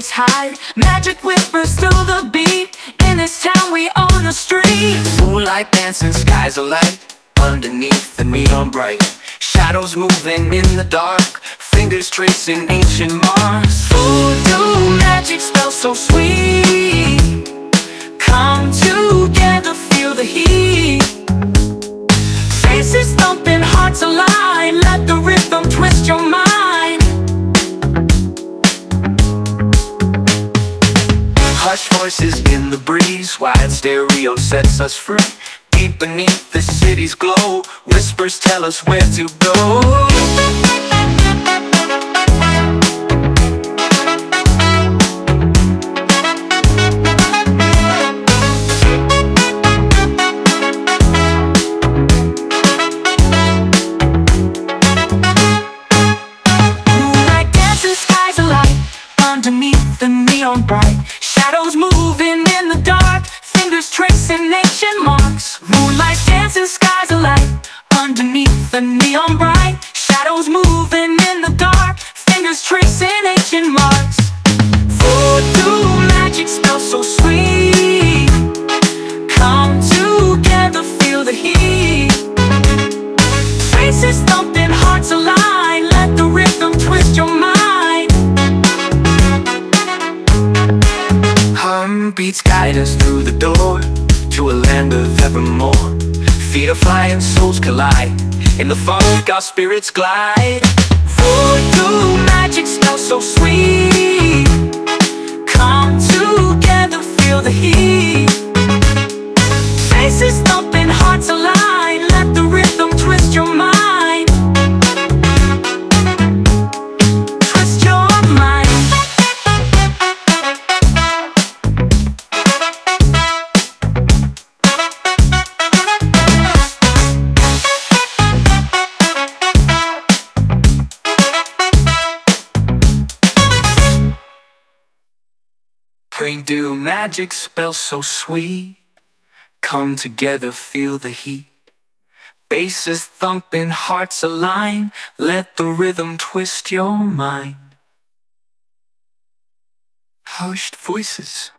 spirits hide. Magic whispers through the beat. In this town we own the street. Moonlight dancing, skies alight. Underneath the neon bright. Shadows moving in the dark. Fingers tracing ancient marks. Voodoo magic spells so sweet. Come together, feel the heat. Faces thumping, hearts align. Let the rhythm twist your mind. Hush voices in the breeze. Wide stereo sets us free. Deep beneath the city's glow, whispers tell us where to go. Moonlight dancing, skies alight. Underneath the neon bright. Shadows moving in the dark. Fingers tracing ancient marks. Moonlight dancing, skies alight. Underneath the neon bright. Shadows moving in the dark. Fingers tracing ancient marks. Voodoo magic spells so sweet. Come together, feel the heat. Faces thumping, hearts align. Let the rhythm twist your mind. Beats guide us through the door to a land of evermore. Feet are flying, souls collide. In the fog, our spirits glide. Voodoo magic smells so sweet. Come together, feel the heat. Faces thumping, hearts align. Let the rhythm twist your mind. Twist your mind. Voodoo magic spells so sweet. Come together, feel the heat. Bases thumping, hearts align. Let the rhythm twist your mind. Hushed voices